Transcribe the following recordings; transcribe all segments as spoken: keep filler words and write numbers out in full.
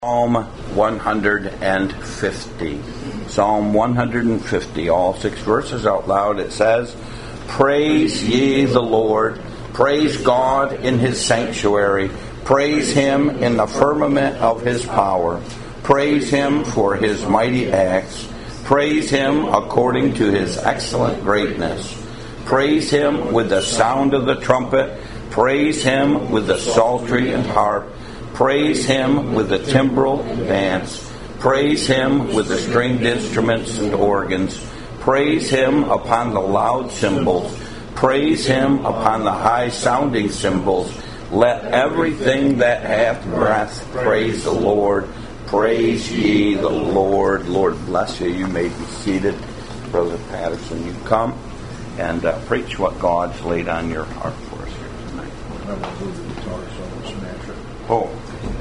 Psalm one hundred fifty. Psalm one hundred fifty, all six verses out loud. It says, "Praise ye the Lord, praise God in his sanctuary, praise him in the firmament of his power, praise him for his mighty acts, praise him according to his excellent greatness, praise him with the sound of the trumpet, praise him with the psaltery and harp, praise him with the timbrel dance. Praise him with the stringed instruments and organs. Praise him upon the loud cymbals. Praise him upon the high-sounding cymbals. Let everything that hath breath praise the Lord. Praise ye the Lord." Lord bless you. You may be seated. Brother Patterson, you come and uh, preach what God's laid on your heart for us here tonight. I'm going to move the guitar so I don't smash it. Oh.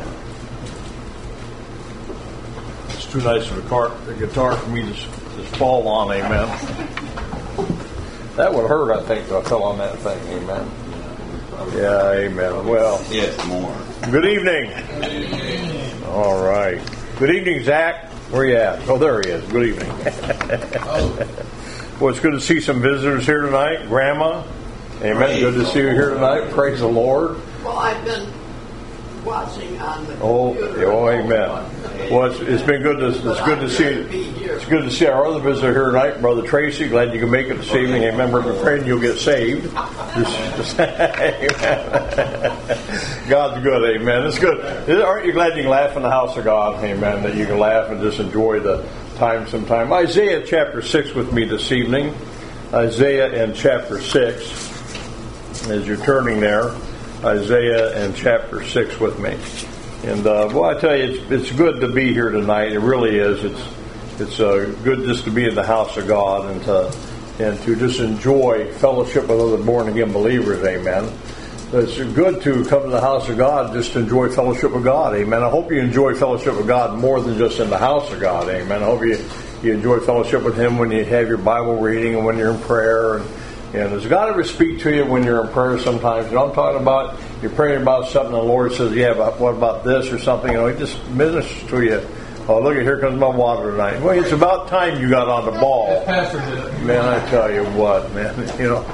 It's too nice of a guitar, a guitar for me to just fall on, amen. That would hurt, I think, if I fell on that thing, amen. Yeah, amen. Well, Yes, more. good evening. All right. Good evening, Zach. Where you at? Oh, there he is. Good evening. Well, it's good to see some visitors here tonight. Grandma, amen. Praise Good to see you here tonight. Praise the Lord. Well, I've been watching on the Oh, computer. oh, amen. Well, it's, it's been good to it's good to see it's good to see our other visitor here tonight, Brother Tracy. Glad you can make it this evening. Amen. We're praying you'll get saved. Just, just, amen. God's good, amen. It's good. Aren't you glad you can laugh in the house of God, amen? That you can laugh and just enjoy the time sometime. Isaiah chapter six with me this evening. Isaiah in chapter six. As you're turning there, Isaiah in chapter six with me. And uh, well, I tell you, it's it's good to be here tonight. It really is. It's it's uh, good just to be in the house of God and to and to just enjoy fellowship with other born again believers. Amen. It's good to come to the house of God just to enjoy fellowship with God. Amen. I hope you enjoy fellowship with God more than just in the house of God. Amen. I hope you you enjoy fellowship with Him when you have your Bible reading and when you're in prayer. And, And does God ever speak to you when you're in prayer sometimes? You know, I'm talking about you're praying about something, and the Lord says, yeah, but what about this or something? You know, He just ministers to you. Oh, look, here comes my water tonight. Well, it's about time you got on the ball. Man, I tell you what, man. You know,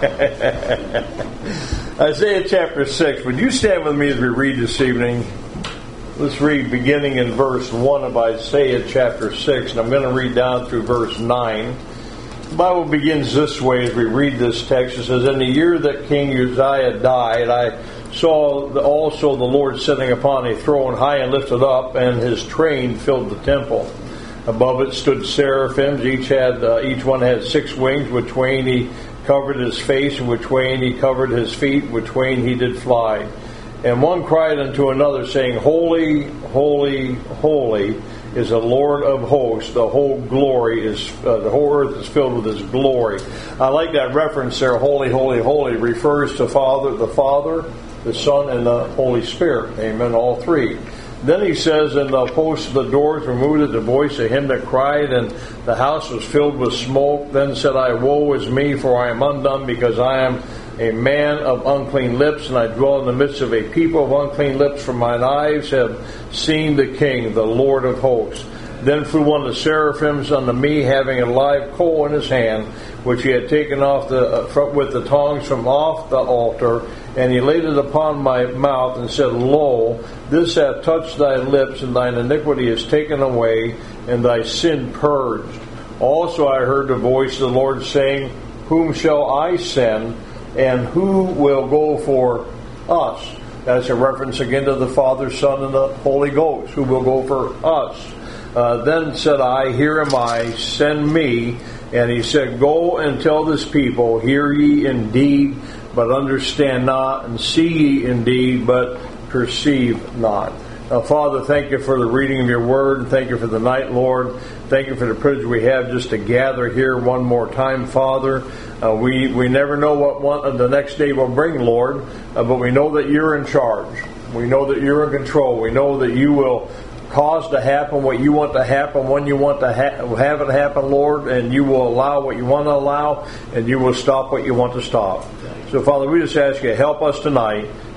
Isaiah chapter six. Would you stand with me as we read this evening? Let's read beginning in verse one of Isaiah chapter six, and I'm going to read down through verse nine. The Bible begins this way as we read this text. It says, "In the year that King Uzziah died, I saw also the Lord sitting upon a throne high and lifted up, and his train filled the temple. Above it stood seraphims. Each had uh, each one had six wings. With twain he covered his face, and with twain he covered his feet. With twain he did fly. And one cried unto another, saying, Holy, holy, holy is the Lord of hosts. The whole glory is uh, the whole earth is filled with His glory." I like that reference there. Holy, holy, holy refers to Father, the Father, the Son, and the Holy Spirit. Amen. All three. Then he says, "And the posts of the doors were moved at the voice of him that cried, and the house was filled with smoke. Then said I, Woe is me, for I am undone, because I am a man of unclean lips, and I dwell in the midst of a people of unclean lips, for mine eyes have seen the King, the Lord of hosts. Then flew one of the seraphims unto me, having a live coal in his hand, which he had taken off the uh, from, with the tongs from off the altar, and he laid it upon my mouth, and said, Lo, this hath touched thy lips, and thine iniquity is taken away, and thy sin purged. Also I heard the voice of the Lord saying, Whom shall I send? And who will go for us? That's a reference again to the Father, Son, and the Holy Ghost. Who will go for us? Uh, then said I, Here am I, send me. And he said, Go and tell this people, Hear ye indeed, but understand not, and see ye indeed, but perceive not. Now, Father, thank you for the reading of your word, and thank you for the night, Lord. Thank you for the privilege we have just to gather here one more time, Father. Uh, we, we never know what one, the next day will bring, Lord, uh, but we know that you're in charge. We know that you're in control. We know that you will cause to happen what you want to happen when you want to ha- have it happen, Lord, and you will allow what you want to allow, and you will stop what you want to stop. So, Father, we just ask you to help us tonight.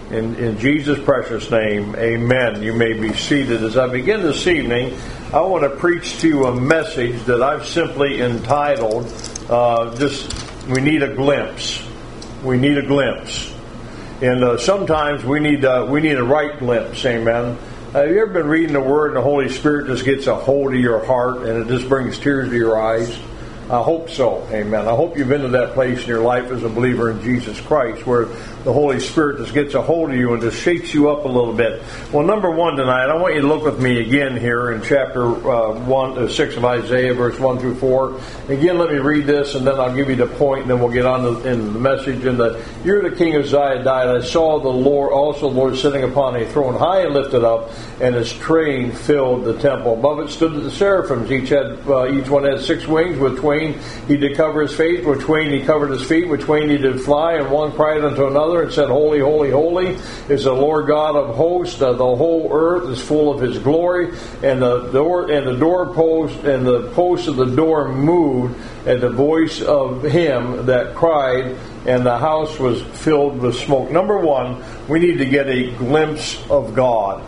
In, in Jesus' precious name, amen. You may be seated. As I begin this evening, I want to preach to you a message that I've simply entitled, uh, just, we need a glimpse. We need a glimpse. And uh, sometimes we need uh, we need a right glimpse, amen. Uh, have you ever been reading the Word and the Holy Spirit just gets a hold of your heart and it just brings tears to your eyes? I hope so, amen. I hope you've been to that place in your life as a believer in Jesus Christ where the Holy Spirit just gets a hold of you and just shakes you up a little bit. Well, number one tonight, I want you to look with me again here in chapter uh, one, uh, six of Isaiah, verse one through four. Again, let me read this, and then I'll give you the point, and then we'll get on to in the message. In the year the king Uzziah died, I saw the Lord, also the Lord sitting upon a throne, high and lifted up, and his train filled the temple. Above it stood the seraphims. Each had, uh, each one had six wings. With twain he did cover his face, with twain he covered his feet, with twain he did fly, and one cried unto another, and said, Holy, holy, holy is the Lord God of hosts. Uh, the whole earth is full of his glory. And the door and the doorpost and the post of the door moved at the voice of him that cried, and the house was filled with smoke. Number one, we need to get a glimpse of God.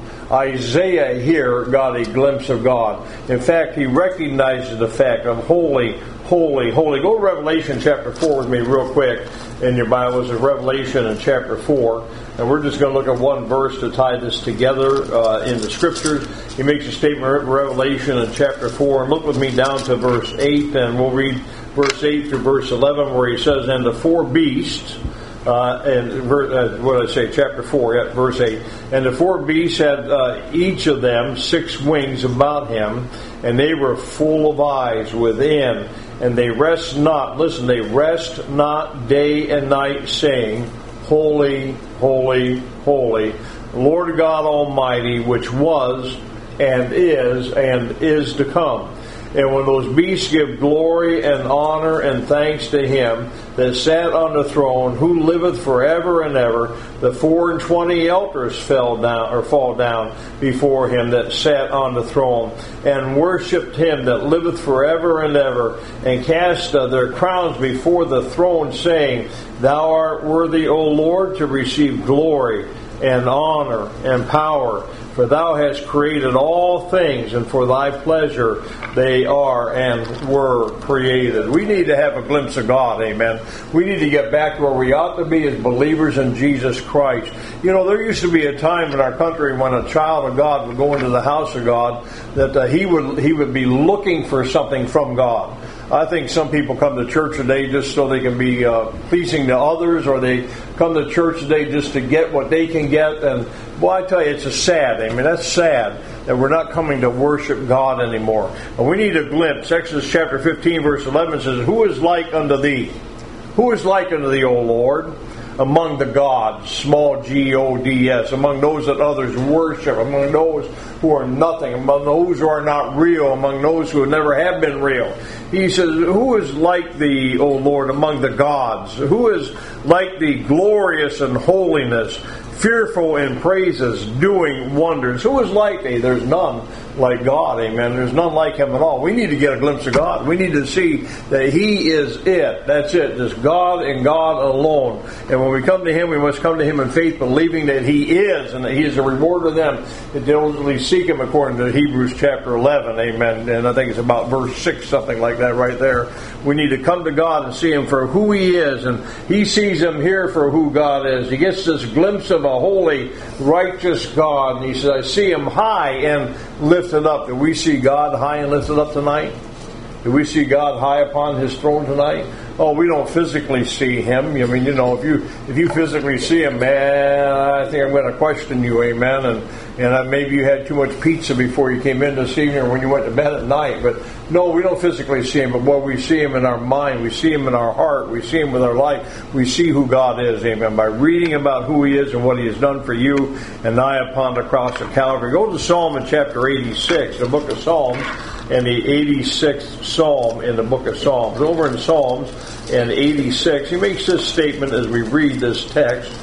Isaiah here got a glimpse of God. In fact, he recognizes the fact of holy, holy, holy. Go to Revelation chapter four with me real quick in your Bibles. It's Revelation in chapter four. And we're just going to look at one verse to tie this together uh, in the Scriptures. He makes a statement in Revelation in chapter four. And look with me down to verse eight, and we'll read verse eight through verse eleven, where he says, And the four beasts... Uh, and verse, uh, what did I say? Chapter four, yeah, verse eight. And the four beasts had uh, each of them six wings about him, and they were full of eyes within, and they rest not. Listen, they rest not day and night, saying, Holy, holy, holy, Lord God Almighty, which was and is and is to come. And when those beasts give glory and honor and thanks to him that sat on the throne, who liveth forever and ever, the four and twenty elders fell down or fall down before him that sat on the throne, and worshipped him that liveth forever and ever, and cast uh, their crowns before the throne, saying, Thou art worthy, O Lord, to receive glory and honor and power. For thou hast created all things, and for thy pleasure they are and were created. We need to have a glimpse of God, amen. We need to get back to where we ought to be as believers in Jesus Christ. You know, there used to be a time in our country when a child of God would go into the house of God that uh, he would he would be looking for something from God. I think some people come to church today just so they can be uh, pleasing to others, or they come to church today just to get what they can get. And, well, I tell you, it's a sad. I mean, that's sad that we're not coming to worship God anymore. And we need a glimpse. Exodus chapter fifteen, verse eleven says, Who is like unto thee? Who is like unto thee, O Lord? Among the gods, small G O D S, among those that others worship, among those who are nothing, among those who are not real, among those who never have been real. He says, Who is like thee, O Lord, among the gods? Who is like thee, glorious in holiness, fearful in praises, doing wonders? Who is like thee? There's none like God, amen. There's none like him at all. We need to get a glimpse of God. We need to see that he is it. That's it. Just God and God alone. And when we come to him, we must come to him in faith, believing that he is, and that he is a reward of them that diligently seek him, according to Hebrews chapter eleven, amen. And I think it's about verse six, something like that right there. We need to come to God and see him for who he is, and he sees him here for who God is. He gets this glimpse of a holy, righteous God, and he says, I see him high and lifted up. Do we see God high and lifted up tonight? Do we see God high upon his throne tonight? Oh, we don't physically see him. I mean, you know, if you if you physically see him, man, I think I'm going to question you, amen. And and uh, maybe you had too much pizza before you came in this evening, or when you went to bed at night. But no, we don't physically see him. But boy, we see him in our mind. We see him in our heart. We see him with our life. We see who God is, amen, by reading about who he is and what he has done for you and nigh upon the cross of Calvary. Go to Psalm in chapter eighty-six, the book of Psalms, and the eighty-sixth Psalm in the book of Psalms. Over in Psalms and eighty-six, he makes this statement as we read this text.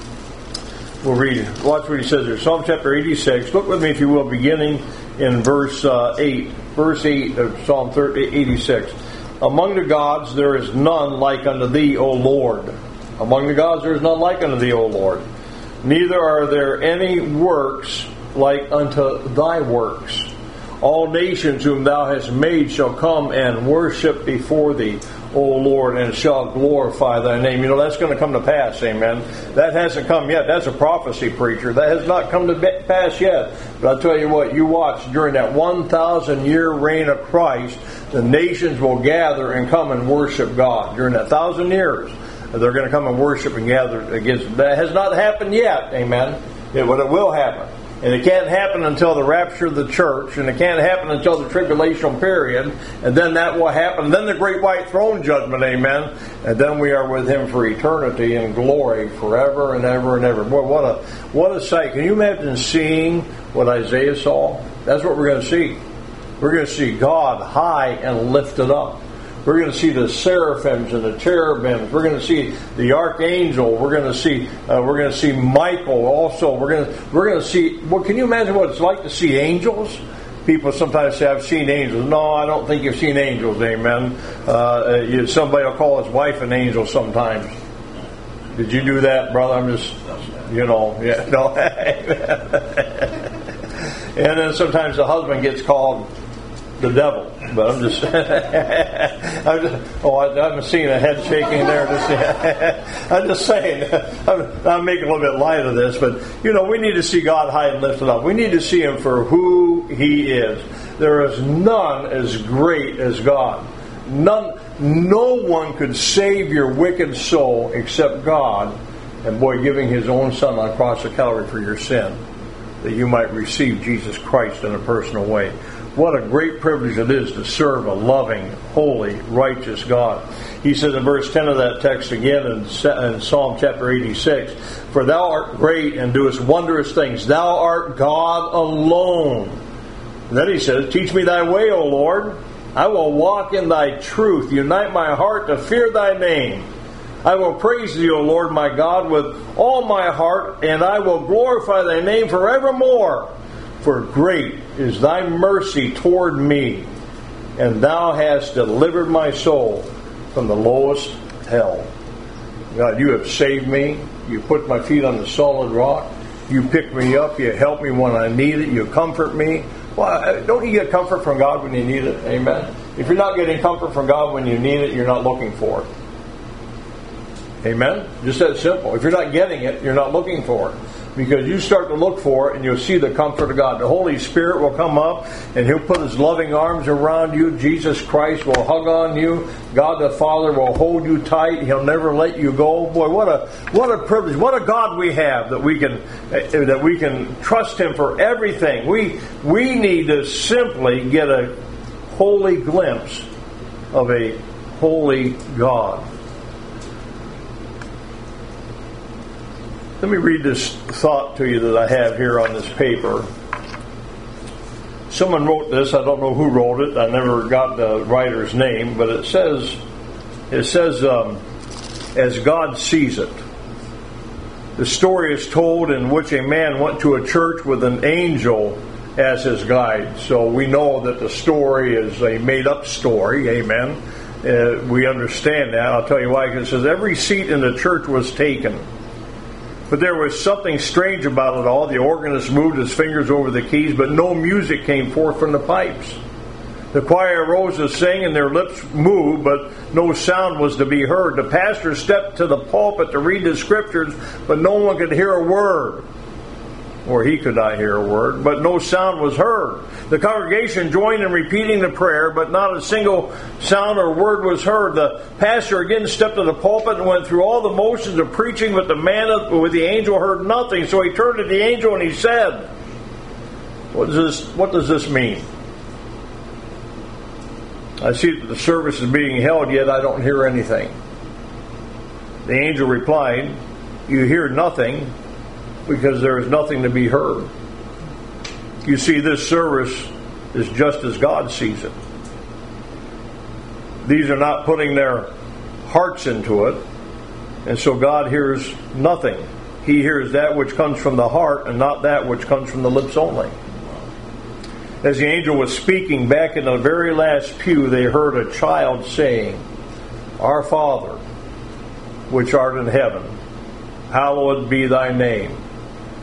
We'll read it. Watch what he says here. Psalm chapter eighty-six. Look with me, if you will, beginning in verse uh, eight. Verse eight of Psalm eighty-six. Among the gods there is none like unto thee, O Lord. Among the gods there is none like unto thee, O Lord. neither are there any works like unto thy works. All nations whom thou hast made shall come and worship before thee, O Lord, and shall glorify thy name. You know, that's going to come to pass, amen. That hasn't come yet. That's a prophecy, preacher. That has not come to pass yet. But I'll tell you what, you watch, during that one thousand year reign of Christ, the nations will gather and come and worship God. During that thousand years, they're going to come and worship and gather against. That has not happened yet, amen. It, but it will happen. And it can't happen until the rapture of the church, and it can't happen until the tribulational period, and then that will happen. Then the great white throne judgment, amen. And then we are with Him for eternity in glory forever and ever and ever. Boy, what a what a sight. Can you imagine seeing what Isaiah saw? That's what we're going to see. We're going to see God high and lifted up. We're going to see the seraphims and the cherubims. We're going to see the archangel. We're going to see uh, we're going to see Michael also. We're going to we're going to see. Well, can you imagine what it's like to see angels? People sometimes say, "I've seen angels." No, I don't think you've seen angels. Amen. Uh, you, somebody will call his wife an angel sometimes. Did you do that, brother? I'm just, you know, yeah, no. And then sometimes the husband gets called the devil, but I'm just, I'm just oh, I, I'm seeing a head shaking there. Just, I'm just saying, I'm, I'm making a little bit light of this, but you know, we need to see God high and lifted up. We need to see Him for who He is. There is none as great as God. None, no one could save your wicked soul except God, and boy, giving His own Son on the cross of Calvary for your sin, that you might receive Jesus Christ in a personal way. What a great privilege it is to serve a loving, holy, righteous God. He says in verse ten of that text again in Psalm chapter eighty-six, "For thou art great and doest wondrous things. Thou art God alone." And then he says, "Teach me thy way, O Lord. I will walk in thy truth. Unite my heart to fear thy name. I will praise thee, O Lord my God, with all my heart, and I will glorify thy name forevermore. For great is thy mercy toward me, and thou hast delivered my soul from the lowest hell." God, you have saved me. You put my feet on the solid rock. You pick me up. You help me when I need it. You comfort me. Well, don't you get comfort from God when you need it? Amen. If you're not getting comfort from God when you need it, you're not looking for it. Amen? Just that simple. If you're not getting it, you're not looking for it. Because you start to look for it and you'll see the comfort of God. The Holy Spirit will come up and He'll put His loving arms around you. Jesus Christ will hug on you. God the Father will hold you tight. He'll never let you go. Boy, what a what a privilege. What a God we have that we can that we can trust Him for everything. We we need to simply get a holy glimpse of a holy God. Let me read this thought to you that I have here on this paper. Someone wrote this. I don't know who wrote it. I never got the writer's name, but it says, it says, um, as God sees it. The story is told in which a man went to a church with an angel as his guide. So we know that the story is a made-up story. Amen. Uh, we understand that. I'll tell you why. Because it says every seat in the church was taken. But there was something strange about it all. The organist moved his fingers over the keys, but no music came forth from the pipes. The choir arose to sing, and their lips moved, but no sound was to be heard. The pastor stepped to the pulpit to read the scriptures, but no one could hear a word. Or he could not hear a word, but no sound was heard. The congregation joined in repeating the prayer, but not a single sound or word was heard. The pastor again stepped to the pulpit and went through all the motions of preaching, but the man with the angel heard nothing. So he turned to the angel and he said, What does this, what does this mean? I see that the service is being held, yet I don't hear anything. The angel replied, You hear nothing, because there is nothing to be heard. You see, this service is just as God sees it. These are not putting their hearts into it, and so God hears nothing. He hears that which comes from the heart and not that which comes from the lips only. As the angel was speaking, back in the very last pew, they heard a child saying, Our Father, which art in heaven, hallowed be thy name.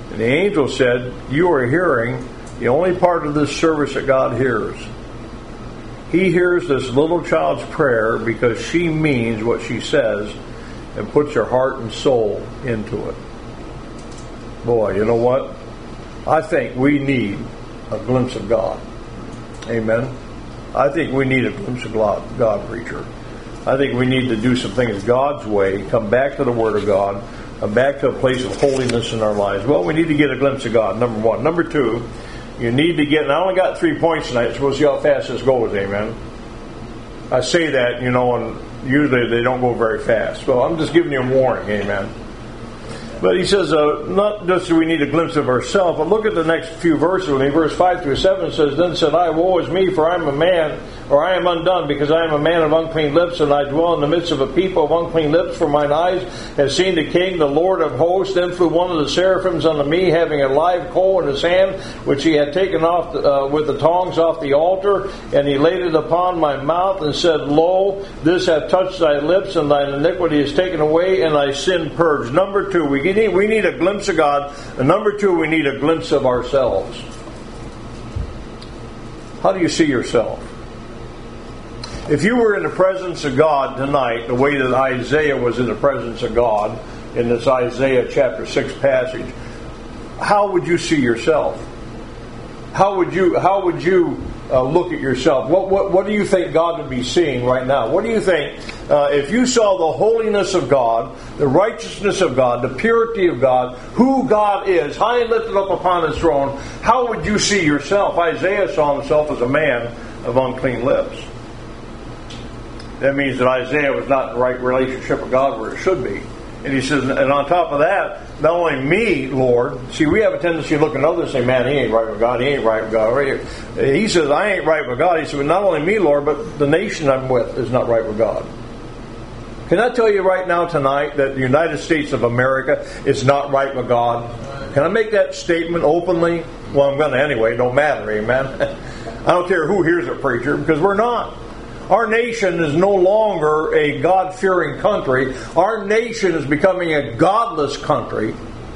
And the angel said, you are hearing the only part of this service that God hears. He hears this little child's prayer because she means what she says and puts her heart and soul into it. Boy, you know what? I think we need a glimpse of God. Amen. I think we need a glimpse of God, God, preacher. I think we need to do some things God's way, come back to the Word of God, come back to a place of holiness in our lives. Well, we need to get a glimpse of God, number one. Number two, you need to get, and I only got three points tonight, so we'll see how fast this goes, amen. I say that, you know, and usually they don't go very fast. So I'm just giving you a warning, amen. But he says, uh, not just do we need a glimpse of ourselves, but look at the next few verses. In verse five through seven says, then said I, woe is me, for I am a man, or I am undone, because I am a man of unclean lips, and I dwell in the midst of a people of unclean lips, for mine eyes have seen the King, the Lord of hosts. Then flew one of the seraphims unto me, having a live coal in his hand, which he had taken off uh, with the tongs off the altar, and he laid it upon my mouth, and said, lo, this hath touched thy lips, and thine iniquity is taken away, and thy sin purged. Number two, we need, we need a glimpse of God, and number two, we need a glimpse of ourselves. How do you see yourself? If you were in the presence of God tonight, the way that Isaiah was in the presence of God in this Isaiah chapter six passage, how would you see yourself? How would you how would you uh, look at yourself? What, what what do you think God would be seeing right now? What do you think uh, if you saw the holiness of God, the righteousness of God, the purity of God, who God is, high and lifted up upon His throne? How would you see yourself? Isaiah saw himself as a man of unclean lips. That means that Isaiah was not in the right relationship with God where it should be. And he says, and on top of that, not only me, Lord, see, we have a tendency to look at others and say, man, he ain't right with God, he ain't right with God. He says, I ain't right with God. He said, well, not only me, Lord, but the nation I'm with is not right with God. Can I tell you right now tonight that the United States of America is not right with God? Can I make that statement openly? Well, I'm going to anyway, don't matter, amen? I don't care who hears it, preacher, because we're not. Our nation is no longer a God-fearing country. Our nation is becoming a godless country.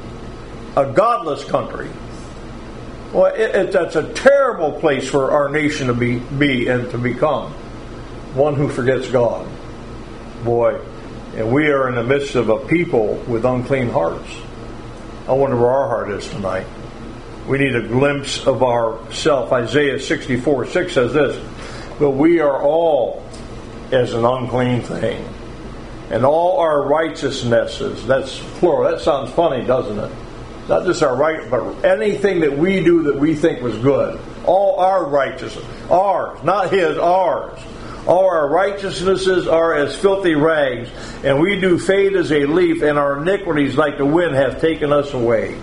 A godless country. Well, it, it, that's a terrible place for our nation to be, be and to become. One who forgets God. Boy, and we are in the midst of a people with unclean hearts. I wonder where our heart is tonight. We need a glimpse of ourself. Isaiah sixty-four six says this, but we are all as an unclean thing, and all our righteousnesses, that's plural, that sounds funny, doesn't it? Not just our right, but anything that we do that we think was good. All our righteousness, ours, not his, ours. All our righteousnesses are as filthy rags, and we do fade as a leaf, and our iniquities like the wind have taken us away.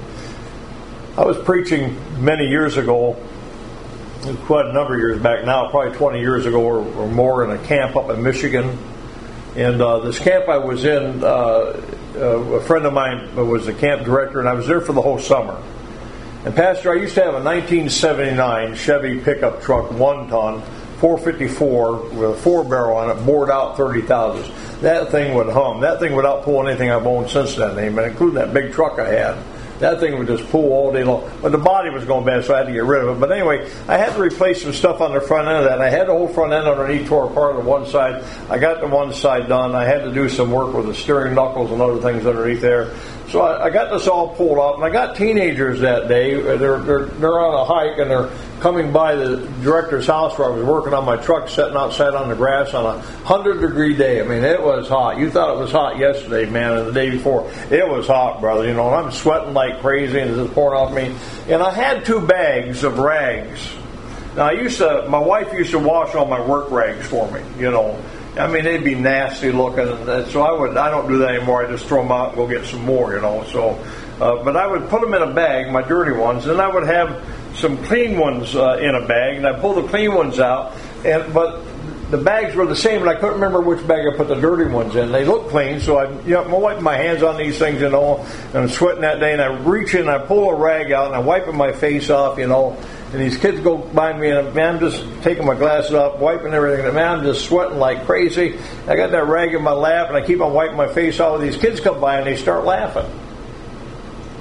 I was preaching many years ago, quite a number of years back now, probably twenty years ago or, or more, in a camp up in Michigan. And uh, this camp I was in, uh, uh, a friend of mine was the camp director, and I was there for the whole summer. And Pastor, I used to have a nineteen seventy-nine Chevy pickup truck, one ton, four fifty-four with a four barrel on it, bored out thirty thousand. That thing would hum. That thing would outpull anything I've owned since then, amen, including that big truck I had. That thing would just pull all day long. But the body was going bad, so I had to get rid of it. But anyway, I had to replace some stuff on the front end of that. And I had the whole front end underneath tore apart on the one side. I got the one side done. I had to do some work with the steering knuckles and other things underneath there. So I, I got this all pulled up. And I got teenagers that day. They're, they're, they're on a hike, and they're coming by the director's house where I was working on my truck, sitting outside on the grass on a hundred degree day. I mean, it was hot. You thought it was hot yesterday, man, and the day before. It was hot, brother. You know, and I'm sweating like crazy, and it's just pouring off me. And I had two bags of rags. Now, I used to, my wife used to wash all my work rags for me, you know. I mean, they'd be nasty looking, and so I would. I don't do that anymore. I just throw them out and go get some more, you know. So, uh, but I would put them in a bag, my dirty ones, and I would have some clean ones uh, in a bag, and I pull the clean ones out. And but the bags were the same, and I couldn't remember which bag I put the dirty ones in. They look clean, so I, you know, I'm wiping my hands on these things, you know, and I'm sweating that day, and I reach in, and I pull a rag out, and I'm wiping my face off, you know. And these kids go by me, and man, I'm just taking my glasses off, wiping everything. And man, I'm just sweating like crazy. I got that rag in my lap, and I keep on wiping my face off. These kids come by, and they start laughing.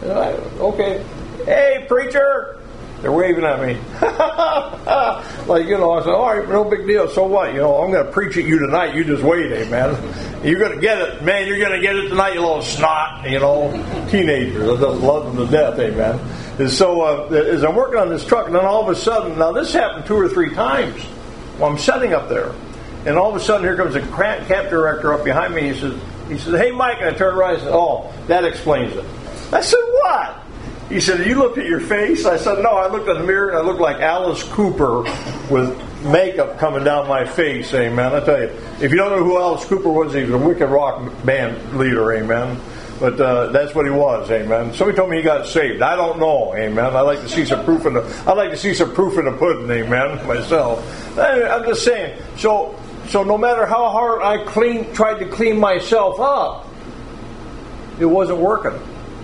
I, okay. Hey, preacher! They're waving at me. Like, you know, I said, all right, no big deal. So what? You know, I'm going to preach at you tonight. You just wait, amen. You're going to get it. Man, you're going to get it tonight, you little snot, you know. Teenagers. I just love them to death, amen. And so uh, as I'm working on this truck, and then all of a sudden, now this happened two or three times while I'm setting up there. And all of a sudden, here comes a camp director up behind me. He says, he says, hey, Mike. And I turned around and said, oh, that explains it. I said, what? He said, you looked at your face? I said, no, I looked in the mirror and I looked like Alice Cooper with makeup coming down my face, amen. I tell you, if you don't know who Alice Cooper was, he was a wicked rock band leader, amen. But uh, that's what he was, amen. Somebody told me he got saved. I don't know, amen. I like to see some proof in the I like to see some proof in the pudding, amen, myself. I'm just saying, so so no matter how hard I clean tried to clean myself up, it wasn't working.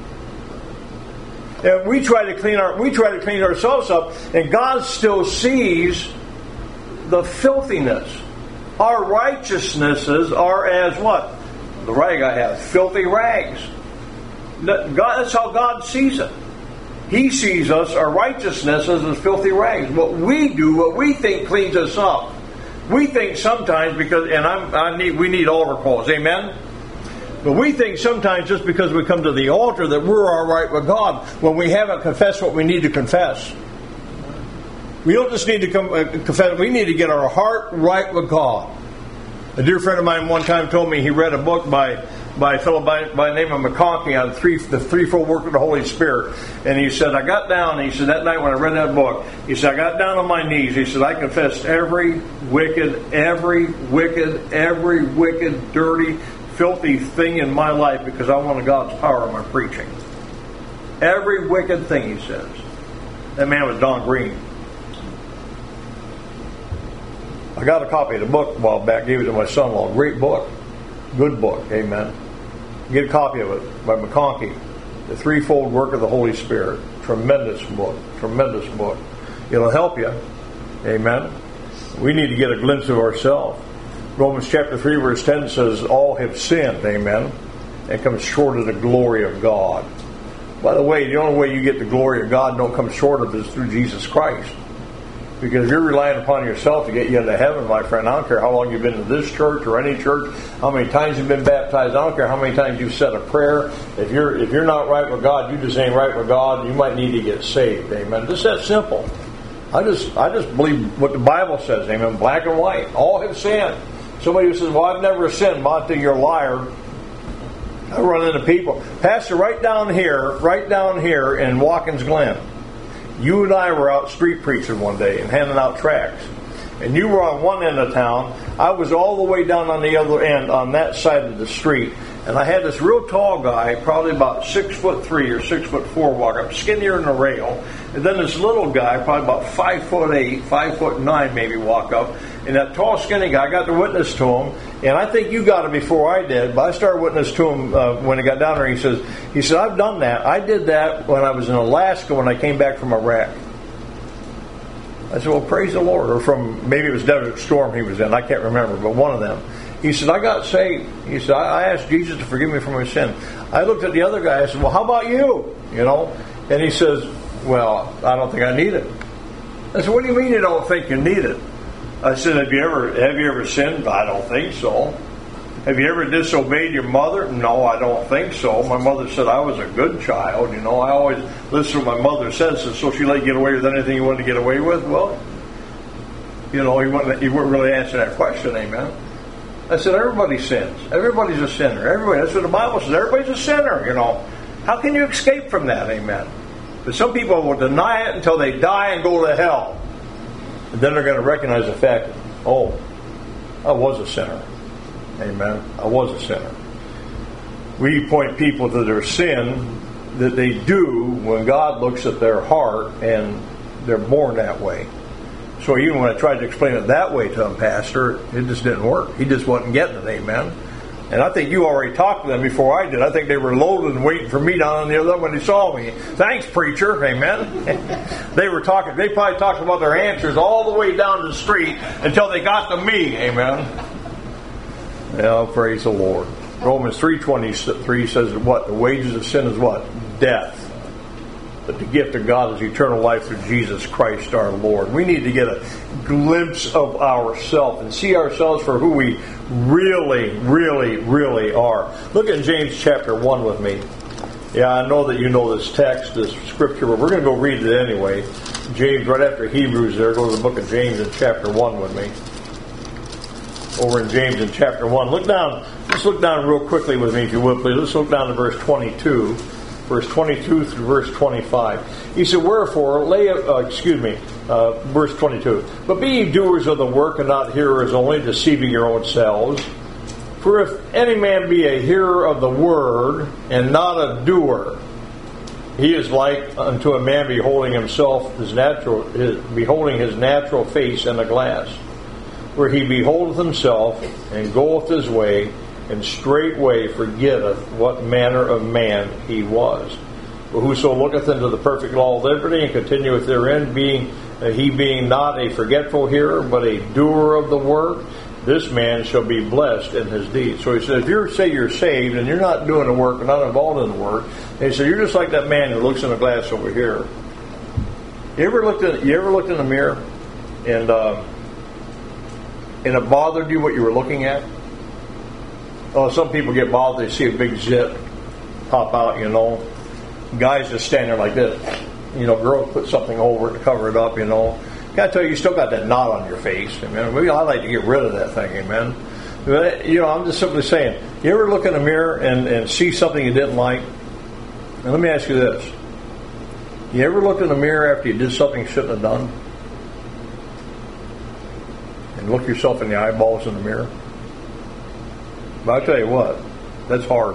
And we try to clean our we try to clean ourselves up, and God still sees the filthiness. Our righteousnesses are as what? The rag I have, filthy rags. God, that's how God sees it. He sees us, our righteousnesses, as filthy rags. What we do, what we think cleans us up. We think sometimes because, and I'm, I need, we need altar calls, amen. But we think sometimes just because we come to the altar that we're all right with God when we haven't confessed what we need to confess. We don't just need to come, uh, confess, we need to get our heart right with God. A dear friend of mine one time told me he read a book by, by a fellow by, by the name of McConkie on three, the threefold work of the Holy Spirit. And he said, I got down, and he said, that night when I read that book, he said, I got down on my knees. He said, I confessed every wicked, every wicked, every wicked, dirty, filthy thing in my life because I wanted God's power in my preaching. Every wicked thing, he says. That man was Don Green. I got a copy of the book a while back, gave it to my son-in-law. Great book. Good book, amen. Get a copy of it by McConkie. The Threefold Work of the Holy Spirit. Tremendous book. Tremendous book. It'll help you. Amen. We need to get a glimpse of ourselves. Romans chapter three verse ten says, all have sinned, amen, and come short of the glory of God. By the way, the only way you get the glory of God and don't come short of it is through Jesus Christ. Because if you're relying upon yourself to get you into heaven, my friend, I don't care how long you've been to this church or any church, how many times you've been baptized, I don't care how many times you've said a prayer. If you're if you're not right with God, you just ain't right with God, you might need to get saved, amen. Just that simple. I just I just believe what the Bible says, amen, black and white. All have sinned. Somebody who says, well, I've never sinned, Monty, you're a liar. I run into people. Pastor, right down here, right down here in Watkins Glen, you and I were out street preaching one day and handing out tracts. And you were on one end of town. I was all the way down on the other end, on that side of the street. And I had this real tall guy, probably about six foot three or six foot four, walk up, skinnier than a rail. And then this little guy, probably about five foot eight, five foot nine, maybe, walk up. And that tall, skinny guy, I got to witness to him. And I think you got it before I did, but I started witness to him uh, when he got down there. He says, he said, I've done that. I did that when I was in Alaska when I came back from Iraq. I said, well, praise the Lord. Or from, maybe it was Desert Storm he was in. I can't remember, but one of them. He said, I got saved. He said, I asked Jesus to forgive me for my sin. I looked at the other guy. I said, well, how about you? You know? And he says, well, I don't think I need it. I said, what do you mean you don't think you need it? I said, have you ever have you ever sinned? I don't think so. Have you ever disobeyed your mother? No, I don't think so. My mother said I was a good child. You know, I always listen to what my mother says, so she let you get away with anything you wanted to get away with. Well, you know, he wouldn't, he wouldn't really answer that question, amen. I said, everybody sins. Everybody's a sinner. Everybody. That's what the Bible says. Everybody's a sinner, you know. How can you escape from that, amen? But some people will deny it until they die and go to hell. And then they're going to recognize the fact that, oh, I was a sinner. Amen. I was a sinner. We point people to their sin that they do when God looks at their heart and they're born that way. So even when I tried to explain it that way to him, Pastor, it just didn't work. He just wasn't getting it, amen. And I think you already talked to them before I did. I think they were loaded and waiting for me down on the other when they saw me. Thanks, preacher, amen. They were talking, they probably talked about their answers all the way down the street until they got to me, amen. Well, praise the Lord. Romans three twenty-three says what? The wages of sin is what? Death. but the gift of God is eternal life through Jesus Christ our Lord. We need to get a glimpse of ourselves and see ourselves for who we really, really, really are. Look at James chapter one with me. Yeah, I know that you know this text, this scripture, but we're going to go read it anyway. James, right after Hebrews there, go to the book of James in chapter one with me. Over in James in chapter one. Look down, let's look down real quickly with me, if you would, please. Let's look down to verse twenty-two. Verse twenty-two through verse twenty-five. He said, wherefore, lay, uh, excuse me, uh, verse twenty-two. But be ye doers of the work, and not hearers only, deceiving your own selves. For if any man be a hearer of the word, and not a doer, he is like unto a man beholding himself, his natural, his, beholding his natural face in a glass, where he beholdeth himself, and goeth his way, and straightway forgetteth what manner of man he was. But whoso looketh into the perfect law of liberty, and continueth therein, being uh, he being not a forgetful hearer, but a doer of the work, this man shall be blessed in his deeds. So he said, if you say you're saved, and you're not doing the work, or not involved in the work, and he said, you're just like that man who looks in the glass over here. You ever looked in, you ever looked in the mirror, and uh, and it bothered you what you were looking at? Oh, some people get bothered. They see a big zit pop out, you know. Guys just stand there like this. You know, girls put something over it to cover it up, you know. Got to tell you, you still got that knot on your face. Amen. Maybe I'd like to get rid of that thing, amen. But, you know, I'm just simply saying, you ever look in the mirror and, and see something you didn't like? And let me ask you this. You ever look in the mirror after you did something you shouldn't have done? And look yourself in the eyeballs in the mirror? But I'll tell you what, that's hard.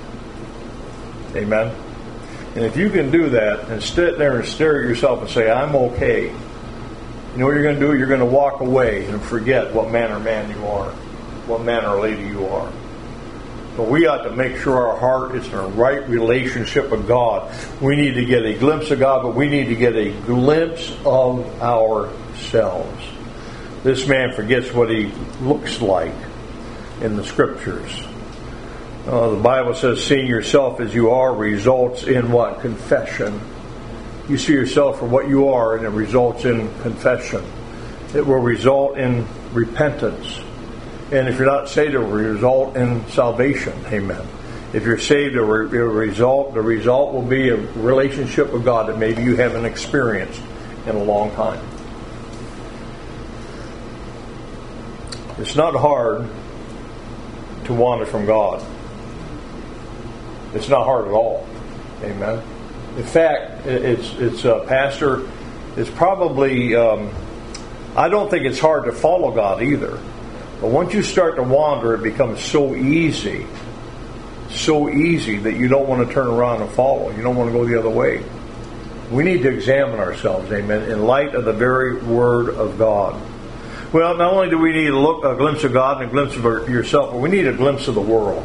Amen? And if you can do that and sit there and stare at yourself and say, I'm okay, you know what you're going to do? You're going to walk away and forget what manner of man you are, what manner of lady you are. But we ought to make sure our heart is in a right relationship with God. We need to get a glimpse of God, but we need to get a glimpse of ourselves. This man forgets what he looks like in the scriptures. Uh, the Bible says seeing yourself as you are results in what? Confession. You see yourself for what you are, and it results in confession. It will result in repentance. And if you're not saved, it will result in salvation. Amen. If you're saved, it will result, the result will be a relationship with God that maybe you haven't experienced in a long time. It's not hard to wander from God. It's not hard at all. Amen. In fact, it's it's uh, Pastor. It's probably. Um, I don't think it's hard to follow God either. But once you start to wander, it becomes so easy, so easy that you don't want to turn around and follow. You don't want to go the other way. We need to examine ourselves, amen, in light of the very Word of God. Well, not only do we need a, look, a glimpse of God and a glimpse of yourself, but we need a glimpse of the world.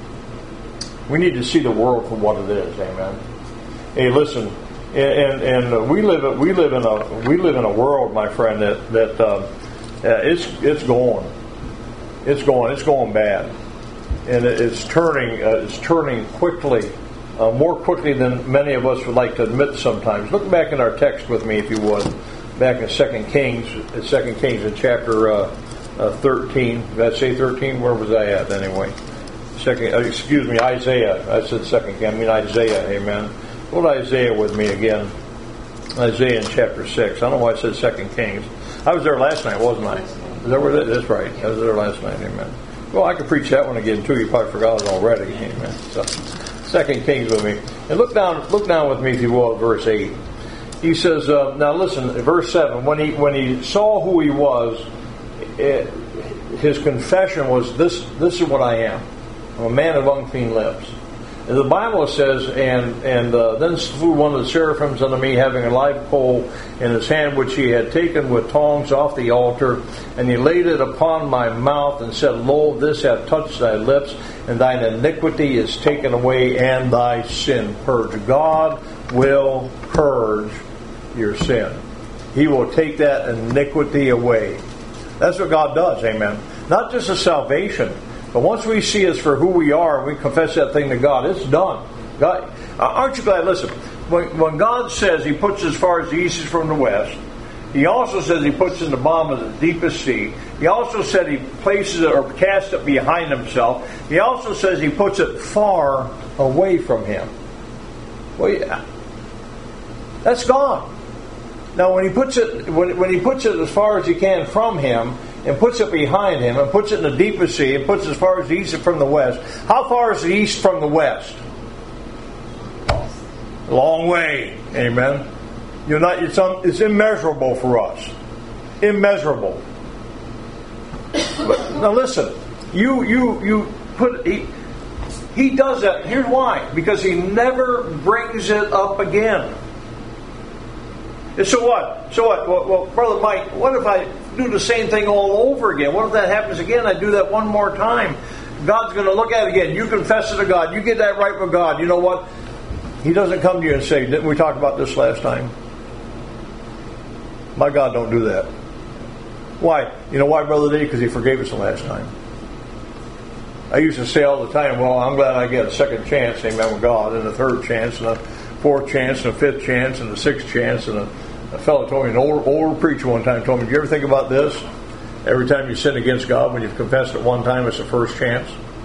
We need to see the world for what it is, amen. Hey, listen, and and, and we live we live in a we live in a world, my friend, that that uh, it's it's going, it's going, it's going bad, and it's turning uh, it's turning quickly, uh, more quickly than many of us would like to admit. Sometimes, look back in our text with me, if you would. Back in Second Kings, Second Kings in chapter uh, uh, thirteen. Did I say thirteen? Where was I at anyway? Second, uh, excuse me, Isaiah. I said Second King. I mean Isaiah. Amen. Go to Isaiah with me again. Isaiah in chapter six. I don't know why I said Second Kings. I was there last night, wasn't I? Is that where that is? That's right. I was there last night. Amen. Well, I could preach that one again too. You probably forgot it already. Amen. So, Second Kings with me, and look down. Look down with me, if you will, at verse eight. He says, uh, now listen, verse seven, when he when he saw who he was, it, his confession was, this This is what I am. I'm a man of unclean lips. And the Bible says, and and uh, then flew one of the seraphims unto me, having a live coal in his hand, which he had taken with tongs off the altar, and he laid it upon my mouth, and said, Lo, this hath touched thy lips, and thine iniquity is taken away, and thy sin purged. God will purge your sin. He will take that iniquity away. That's what God does, amen. Not just a salvation, but once we see us for who we are and we confess that thing to God, it's done. God, aren't you glad? Listen, when, when God says He puts as far as the east is from the west, He also says He puts in the bottom of the deepest sea. He also said He places it or casts it behind Himself. He also says He puts it far away from Him. Well, yeah, that's God. Now, when He puts it, when, when He puts it as far as He can from Him, and puts it behind Him, and puts it in the deepest sea, and puts it as far as the east from the west. How far is the east from the west? A long way. Amen. You're not. It's un, it's immeasurable for us. Immeasurable. But now listen. You you you put he, he does that. Here's why. Because He never brings it up again. And so what? So what? Well, well, Brother Mike, what if I do the same thing all over again? What if that happens again? I do that one more time. God's going to look at it again. You confess it to God. You get that right with God. You know what? He doesn't come to you and say, didn't we talk about this last time? My God don't do that. Why? You know why, Brother D? Because He forgave us the last time. I used to say all the time, well, I'm glad I get a second chance, amen, with God, and a third chance, and a fourth chance, and a fifth chance, and a sixth chance. And a, a fellow told me, an older, older preacher one time told me, do you ever think about this? Every time you sin against God, when you've confessed it one time, it's the first chance.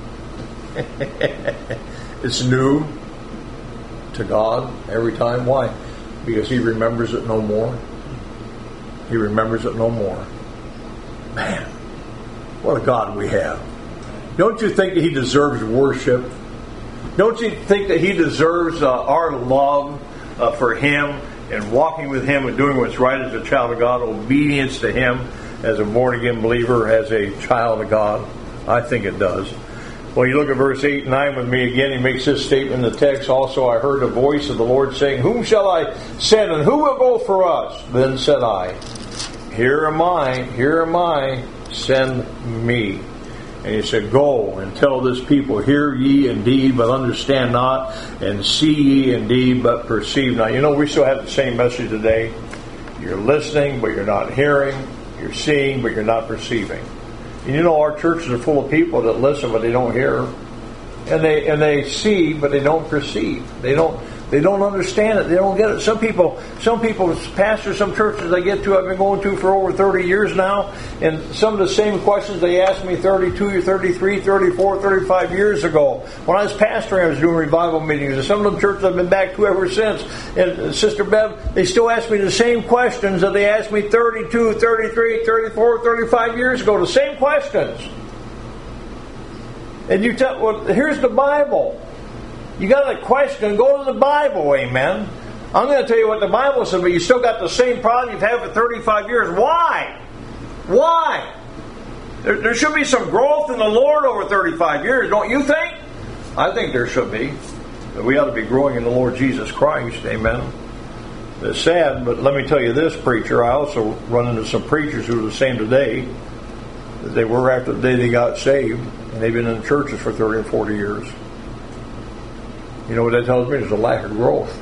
It's new to God every time. Why? Because He remembers it no more. He remembers it no more. Man, what a God we have. Don't you think that He deserves worship? Don't you think that He deserves uh, our love uh, for Him and walking with Him and doing what's right as a child of God, obedience to Him as a born-again believer, as a child of God? I think it does. Well, you look at verse eight and nine with me again. He makes this statement in the text. Also, I heard a voice of the Lord saying, whom shall I send, and who will go for us? Then said I, here am I, here am I, send me. And He said, go and tell this people, hear ye indeed, but understand not, and see ye indeed, but perceive not. You know, we still have the same message today. You're listening, but you're not hearing. You're seeing, but you're not perceiving. And you know, our churches are full of people that listen, but they don't hear. And they and they see, but they don't perceive. They don't they don't understand it. They don't get it. Some people, some people, pastors, some churches I get to, I've been going to for over thirty years now, and some of the same questions they asked me thirty-two, thirty-three, thirty-four, thirty-five years ago. When I was pastoring, I was doing revival meetings, and some of them churches I've been back to ever since. And Sister Bev, they still ask me the same questions that they asked me thirty-two, thirty-three, thirty-four, thirty-five years ago. The same questions. And you tell, well, here's the Bible. You got a question, go to the Bible, amen. I'm going to tell you what the Bible says, but you still got the same problem you've had for thirty-five years. Why? Why? There, there should be some growth in the Lord over thirty-five years, don't you think? I think there should be. But we ought to be growing in the Lord Jesus Christ, amen. It's sad, but let me tell you this, preacher. I also run into some preachers who are the same today as they were after the day they got saved, and they've been in churches for thirty and forty years. You know what that tells me? There's a lack of growth.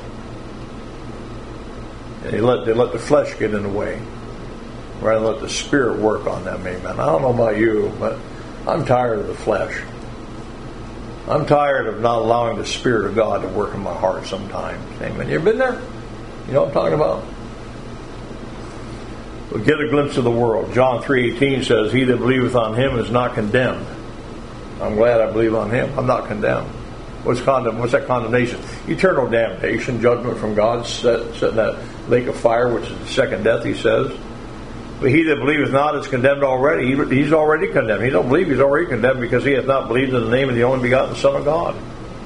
And they let they let the flesh get in the way, rather than let the Spirit work on them. Amen. I don't know about you, but I'm tired of the flesh. I'm tired of not allowing the Spirit of God to work in my heart sometimes. Amen. You ever been there? You know what I'm talking about? Well, get a glimpse of the world. John three eighteen says, he that believeth on Him is not condemned. I'm glad I believe on Him. I'm not condemned. What's condemn? What's that condemnation? Eternal damnation, judgment from God, set, set in that lake of fire, which is the second death, He says. But he that believeth not is condemned already. He, he's already condemned. He don't believe, he's already condemned because he hath not believed in the name of the only begotten Son of God.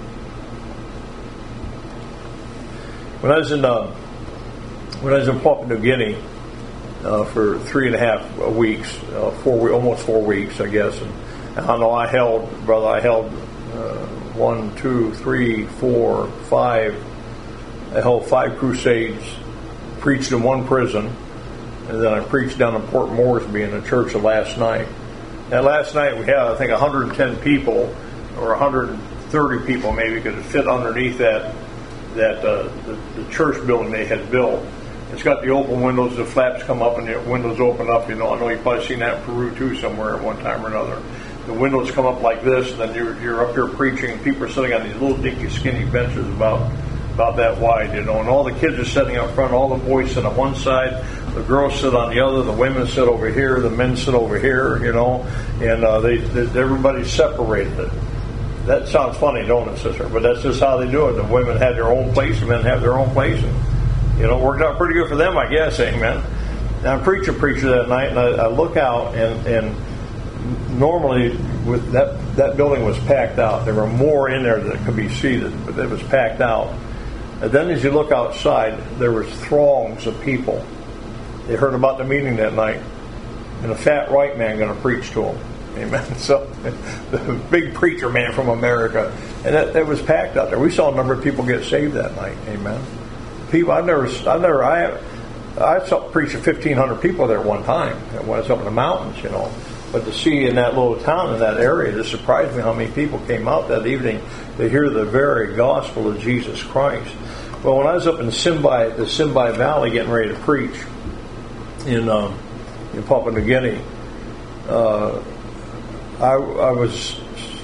When I was in uh, when I was in Papua New Guinea uh, for three and a half weeks, uh, four almost four weeks, I guess, and I know I held, brother, I held. Uh, One, two, three, four, five. I held five crusades, preached in one prison, and then I preached down in Port Moresby in the church the last night. And last night we had, I think, one hundred ten people, or one hundred thirty people maybe, because it fit underneath that that uh, the, the church building they had built. It's got the open windows, the flaps come up, and the windows open up. You know, I know you've probably seen that in Peru too, somewhere at one time or another. The windows come up like this, and then you're, you're up here preaching, and people are sitting on these little dinky, skinny benches about about that wide, you know, and all the kids are sitting up front, all the boys sit on one side, the girls sit on the other, the women sit over here, the men sit over here, you know, and uh, they, they everybody's separated. That sounds funny, don't it, sister? But that's just how they do it. The women have their own place, the men have their own place, and, you know, it worked out pretty good for them, I guess, amen. And I preach a preacher that night, and I, I look out, and, and normally with that that building was packed out. There were more in there that could be seated, but it was packed out. And then as you look outside, there was throngs of people. They heard about the meeting that night, and a fat white man going to preach to them. Amen. So, the big preacher man from America, and that, that was packed out there. We saw a number of people get saved that night. Amen. People, I never, I never, I, I saw preach to fifteen hundred people there one time. It was up in the mountains, you know. But to see in that little town, in that area, it surprised me how many people came out that evening to hear the very gospel of Jesus Christ. Well, when I was up in Simbai, the Simbai Valley, getting ready to preach in um, in Papua New Guinea, uh, I, I was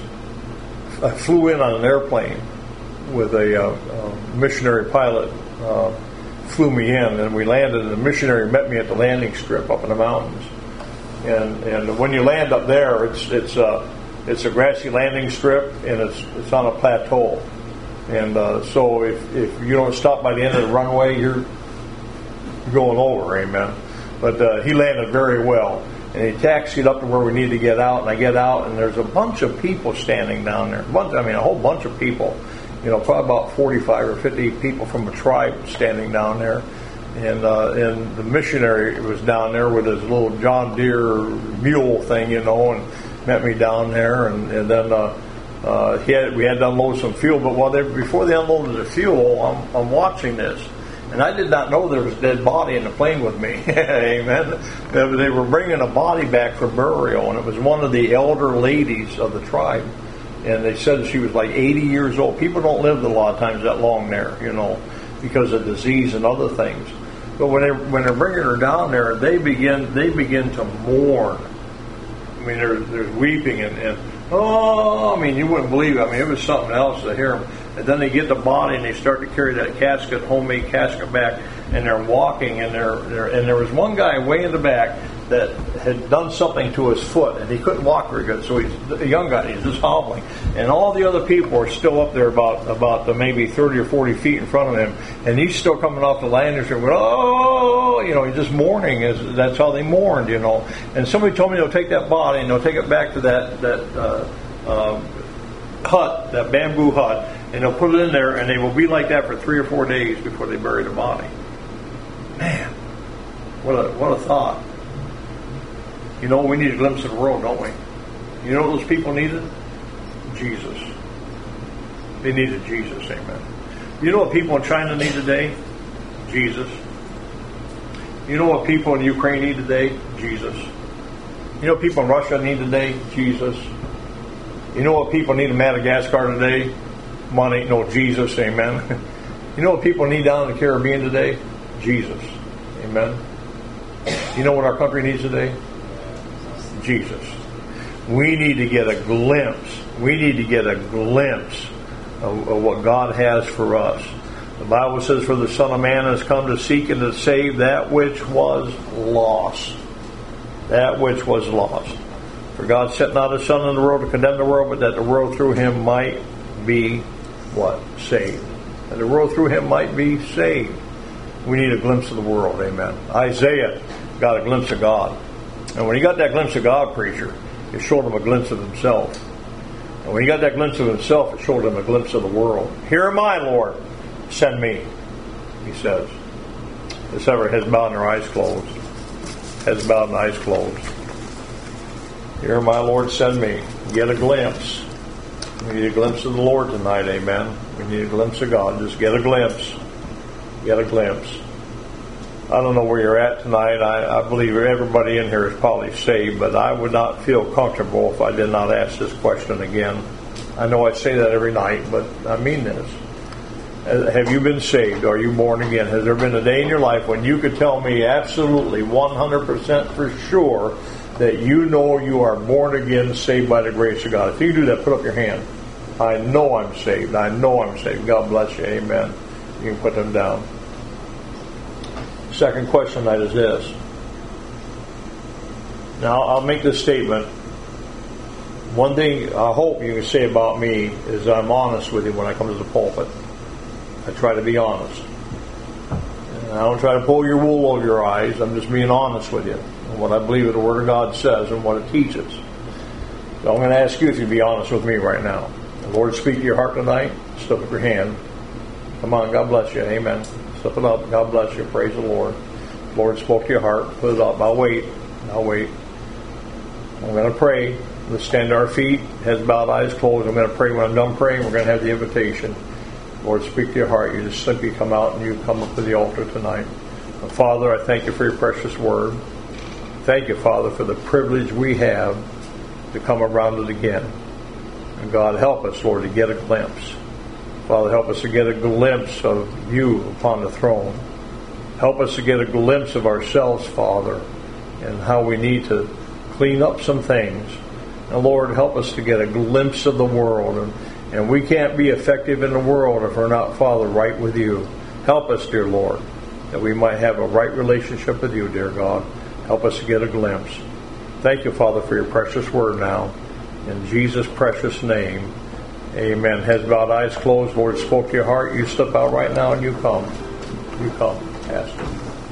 I flew in on an airplane with a, uh, a missionary pilot. Uh, flew me in, and we landed, and the missionary met me at the landing strip up in the mountains. And and when you land up there, it's it's a it's a grassy landing strip, and it's it's on a plateau. And uh, so if if you don't stop by the end of the runway, you're going over. Amen. But uh, he landed very well, and he taxied up to where we need to get out. And I get out, and there's a bunch of people standing down there. Bunch, I mean, a whole bunch of people. You know, probably about forty-five or fifty people from a tribe standing down there. And uh, and the missionary was down there with his little John Deere mule thing, you know, and met me down there. And, and then uh, uh, he had we had to unload some fuel. But while they before they unloaded the fuel, I'm, I'm watching this, and I did not know there was a dead body in the plane with me. Amen. They were bringing a body back for burial, and it was one of the elder ladies of the tribe. And they said she was like eighty years old. People don't live a lot of times that long there, you know, because of disease and other things. But when they when they're bringing her down there, they begin they begin to mourn. I mean, there's there's weeping and, and oh, I mean, you wouldn't believe it. I mean, it was something else to hear them. And then they get the body and they start to carry that casket, homemade casket back, and they're walking and they're, they're and there was one guy way in the back that had done something to his foot, and he couldn't walk very good. So he's a young guy, he's just hobbling, and all the other people are still up there about about the maybe thirty or forty feet in front of him, and he's still coming off the landing strip. Oh, you know, he's just mourning. As that's how they mourned, you know. And somebody told me they'll take that body and they'll take it back to that that uh, uh, hut, that bamboo hut, and they'll put it in there, and they will be like that for three or four days before they bury the body. Man, what a what a thought. You know, we need a glimpse of the world, don't we? You know what those people needed? Jesus. They needed Jesus, amen. You know what people in China need today? Jesus. You know what people in Ukraine need today? Jesus. You know what people in Russia need today? Jesus. You know what people need in Madagascar today? Money. No, Jesus, amen. You know what people need down in the Caribbean today? Jesus. Amen. You know what our country needs today? Jesus. We need to get a glimpse. We need to get a glimpse of, of what God has for us. The Bible says, for the Son of Man has come to seek and to save that which was lost. That which was lost. For God sent not His Son in the world to condemn the world, but that the world through Him might be what? Saved. That the world through Him might be saved. We need a glimpse of the world. Amen. Isaiah got a glimpse of God. And when he got that glimpse of God, preacher, it showed him a glimpse of himself. And when he got that glimpse of himself, it showed him a glimpse of the world. Here am I, Lord. Send me, he says. This ever has bowed and their eyes closed. Heads bowed and eyes closed. Here am I, Lord, send me. Get a glimpse. We need a glimpse of the Lord tonight, amen. We need a glimpse of God. Just get a glimpse. Get a glimpse. I don't know where you're at tonight. I, I believe everybody in here is probably saved, but I would not feel comfortable if I did not ask this question again. I know I say that every night, but I mean this. Have you been saved? Are you born again? Has there been a day in your life when you could tell me absolutely one hundred percent for sure that you know you are born again, saved by the grace of God? If you do that, put up your hand. I know I'm saved. I know I'm saved. God bless you. Amen. You can put them down. Second question tonight is this. Now, I'll make this statement. One thing I hope you can say about me is I'm honest with you when I come to the pulpit. I try to be honest. And I don't try to pull your wool over your eyes. I'm just being honest with you and what I believe the Word of God says and what it teaches. So I'm going to ask you if you'd be honest with me right now. The Lord speak to your heart tonight. Slip up your hand. Come on, God bless you. Amen. Slip it up. God bless you. Praise the Lord. The Lord spoke to your heart. Put it up. I'll wait. I'll wait. I'm going to pray. Let's stand to our feet, heads bowed, eyes closed. I'm going to pray. When I'm done praying, we're going to have the invitation. Lord, speak to your heart. You just simply come out and you come up to the altar tonight. And Father, I thank you for your precious word. Thank you, Father, for the privilege we have to come around it again. And God, help us, Lord, to get a glimpse. Father, help us to get a glimpse of you upon the throne. Help us to get a glimpse of ourselves, Father, and how we need to clean up some things. And Lord, help us to get a glimpse of the world. And, and we can't be effective in the world if we're not, Father, right with you. Help us, dear Lord, that we might have a right relationship with you, dear God. Help us to get a glimpse. Thank you, Father, for your precious word now. In Jesus' precious name, amen. Heads bowed, eyes closed. Lord spoke to your heart. You step out right now and you come. You come, Pastor.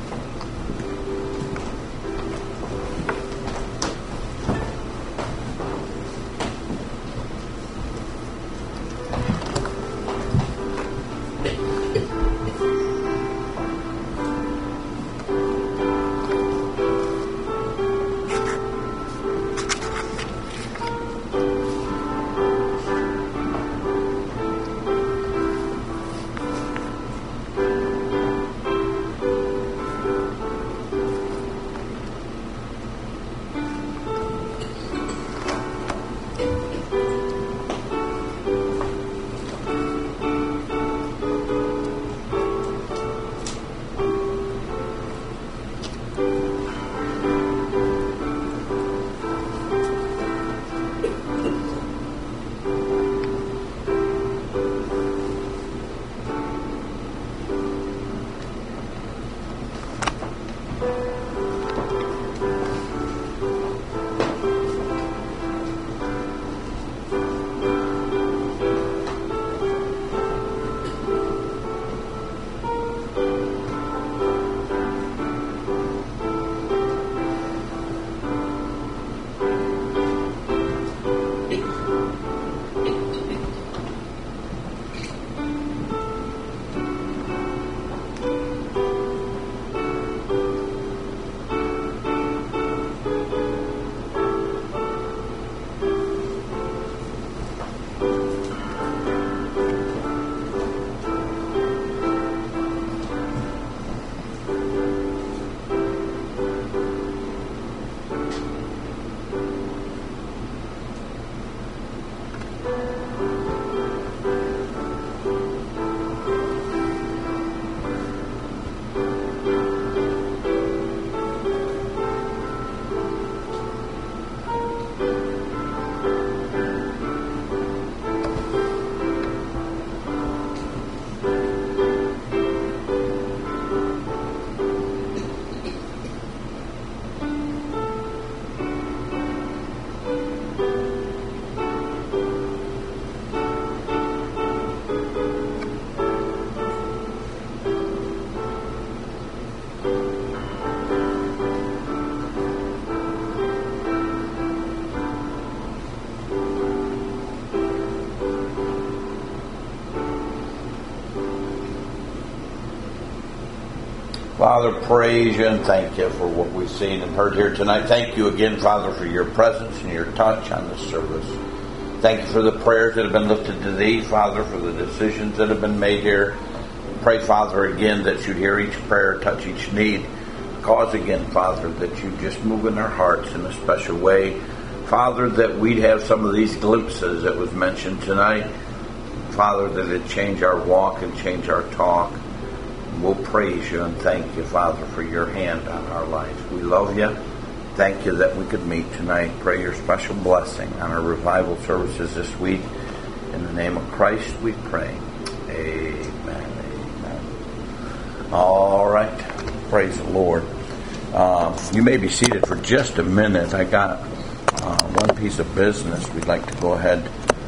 Father, praise you and thank you for what we've seen and heard here tonight. Thank you again, Father, for your presence and your touch on this service. Thank you for the prayers that have been lifted to thee, Father, for the decisions that have been made here. Pray, Father, again that you'd hear each prayer, touch each need. Cause again, Father, that you just move in our hearts in a special way. Father, that we'd have some of these glimpses that was mentioned tonight. Father, that it'd change our walk and change our talk. We'll praise you and thank you, Father, for your hand on our lives. We love you. Thank you that we could meet tonight. Pray your special blessing on our revival services this week. In the name of Christ we pray. Amen. Amen. All right. Praise the Lord. Uh, you may be seated for just a minute. I got uh, one piece of business we'd like to go ahead